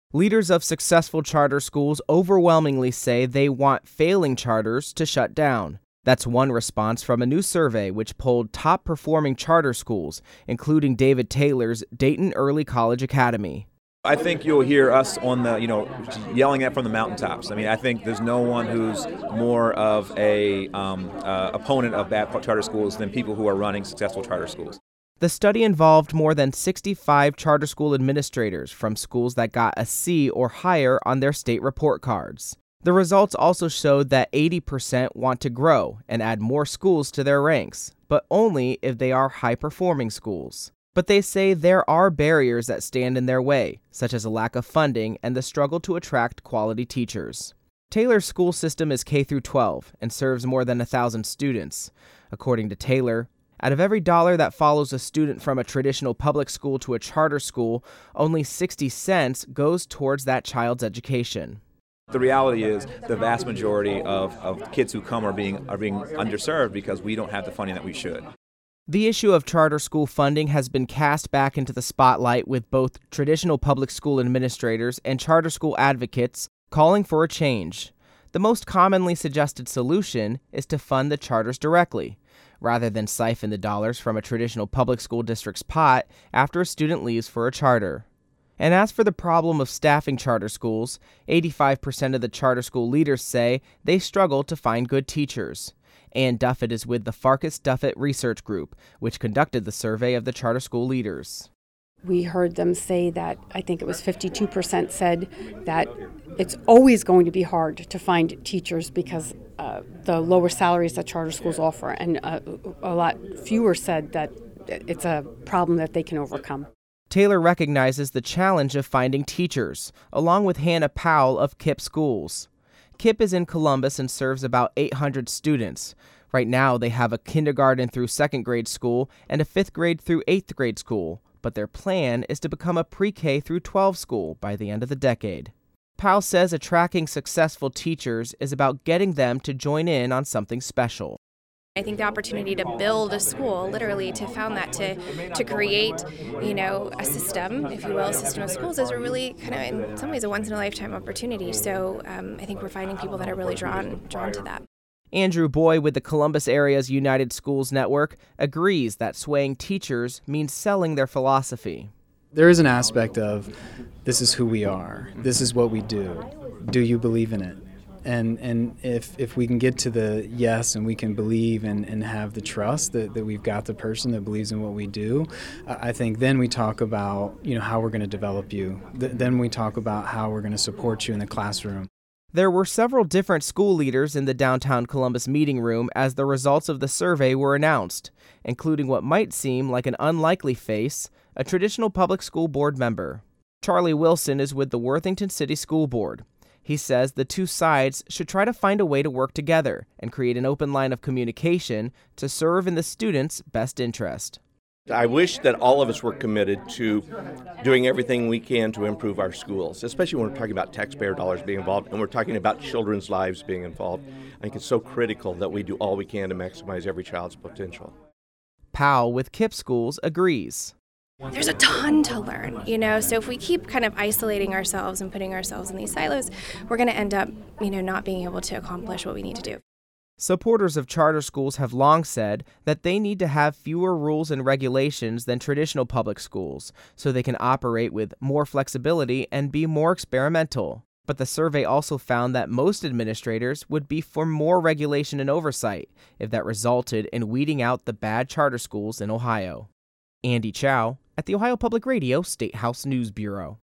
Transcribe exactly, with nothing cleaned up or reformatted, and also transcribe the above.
Leaders of successful charter schools overwhelmingly say they want failing charters to shut down. That's one response from a new survey which polled top-performing charter schools, including David Taylor's Dayton Early College Academy. I think you'll hear us on the, you know, yelling that from the mountaintops. I mean, I think there's no one who's more of a um, uh, opponent of bad charter schools than people who are running successful charter schools. The study involved more than sixty-five charter school administrators from schools that got a C or higher on their state report cards. The results also showed that eighty percent want to grow and add more schools to their ranks, but only if they are high-performing schools. But they say there are barriers that stand in their way, such as a lack of funding and the struggle to attract quality teachers. Taylor's school system is K through twelve and serves more than one thousand students. According to Taylor, out of every dollar that follows a student from a traditional public school to a charter school, only sixty cents goes towards that child's education. The reality is the vast majority of, of kids who come are being are being underserved because we don't have the funding that we should. The issue of charter school funding has been cast back into the spotlight with both traditional public school administrators and charter school advocates calling for a change. The most commonly suggested solution is to fund the charters directly, rather than siphon the dollars from a traditional public school district's pot after a student leaves for a charter. And as for the problem of staffing charter schools, eighty-five percent of the charter school leaders say they struggle to find good teachers. Ann Duffett is with the Farkas Duffett Research Group, which conducted the survey of the charter school leaders. We heard them say that, I think it was fifty-two percent said that it's always going to be hard to find teachers because uh, the lower salaries that charter schools offer, and uh, a lot fewer said that it's a problem that they can overcome. Taylor recognizes the challenge of finding teachers, along with Hannah Powell of K I P Schools. K I P is in Columbus and serves about eight hundred students. Right now, they have a kindergarten through second grade school and a fifth grade through eighth grade school, but their plan is to become a pre-K through twelve school by the end of the decade. Powell says attracting successful teachers is about getting them to join in on something special. I think the opportunity to build a school, literally to found that, to to create, you know, a system, if you will, a system of schools is a really kind of, in some ways, a once-in-a-lifetime opportunity. So um, I think we're finding people that are really drawn drawn to that. Andrew Boy with the Columbus area's United Schools Network agrees that swaying teachers means selling their philosophy. There is an aspect of, this is who we are, this is what we do, do you believe in it? And and if if we can get to the yes, and we can believe and, and have the trust that, that we've got the person that believes in what we do, I think then we talk about, you know, how we're going to develop you. Th- then we talk about how we're going to support you in the classroom. There were several different school leaders in the downtown Columbus meeting room as the results of the survey were announced, including what might seem like an unlikely face, a traditional public school board member. Charlie Wilson is with the Worthington City School Board. He says the two sides should try to find a way to work together and create an open line of communication to serve in the students' best interest. I wish that all of us were committed to doing everything we can to improve our schools, especially when we're talking about taxpayer dollars being involved and we're talking about children's lives being involved. I think it's so critical that we do all we can to maximize every child's potential. Powell with K I P Schools agrees. There's a ton to learn, you know, so if we keep kind of isolating ourselves and putting ourselves in these silos, we're going to end up, you know, not being able to accomplish what we need to do. Supporters of charter schools have long said that they need to have fewer rules and regulations than traditional public schools so they can operate with more flexibility and be more experimental. But the survey also found that most administrators would be for more regulation and oversight if that resulted in weeding out the bad charter schools in Ohio. Andy Chow at the Ohio Public Radio State House News Bureau.